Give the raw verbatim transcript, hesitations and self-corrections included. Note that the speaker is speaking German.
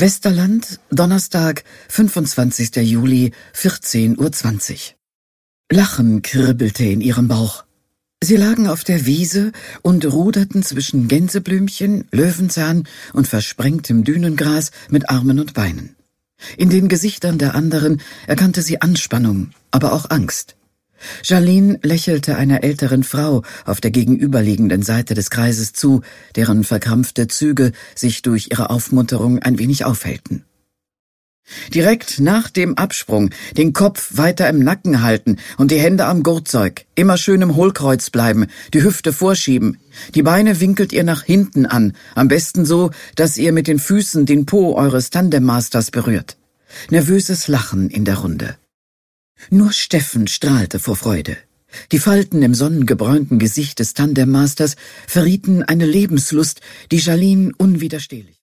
Westerland, Donnerstag, fünfundzwanzigster Juli, vierzehn Uhr zwanzig. Lachen kribbelte in ihrem Bauch. Sie lagen auf der Wiese und ruderten zwischen Gänseblümchen, Löwenzahn und versprengtem Dünengras mit Armen und Beinen. In den Gesichtern der anderen erkannte sie Anspannung, aber auch Angst. Jalin lächelte einer älteren Frau auf der gegenüberliegenden Seite des Kreises zu, deren verkrampfte Züge sich durch ihre Aufmunterung ein wenig aufhellten. »Direkt nach dem Absprung den Kopf weiter im Nacken halten und die Hände am Gurtzeug, immer schön im Hohlkreuz bleiben, die Hüfte vorschieben. Die Beine winkelt ihr nach hinten an, am besten so, dass ihr mit den Füßen den Po eures Tandemmasters berührt.« Nervöses Lachen in der Runde. Nur Steffen strahlte vor Freude. Die Falten im sonnengebräunten Gesicht des Tandemmasters verrieten eine Lebenslust, die Jalin unwiderstehlich